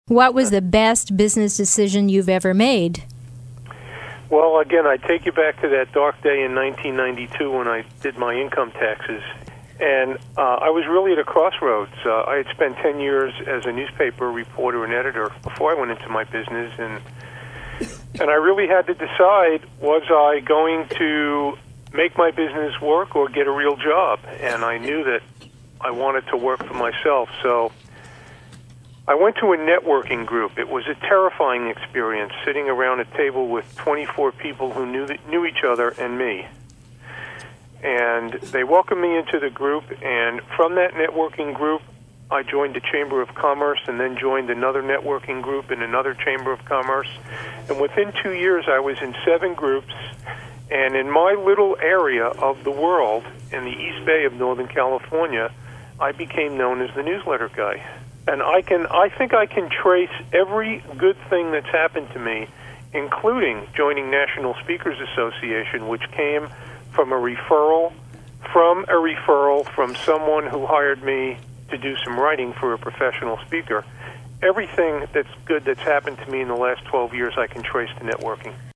What was the best business decision you've ever made? Well, again, I take you back to that dark day in 1992 when I did my income taxes. And I was really at a crossroads. I had spent 10 years as a newspaper reporter and editor before I went into my business. And I really had to decide, was I going to make my business work or get a real job? And I knew that I wanted to work for myself. So I went to a networking group. It was a terrifying experience, sitting around a table with 24 people who knew each other and me. And they welcomed me into the group, and from that networking group, I joined the Chamber of Commerce and then joined another networking group in another Chamber of Commerce. And within 2 years, I was in 7 groups. And in my little area of the world, in the East Bay of Northern California, I became known as the newsletter guy. And I think I can trace every good thing that's happened to me, including joining National Speakers Association, which came from a referral from someone who hired me to do some writing for a professional speaker. Everything that's good that's happened to me in the last 12 years, I can trace to networking.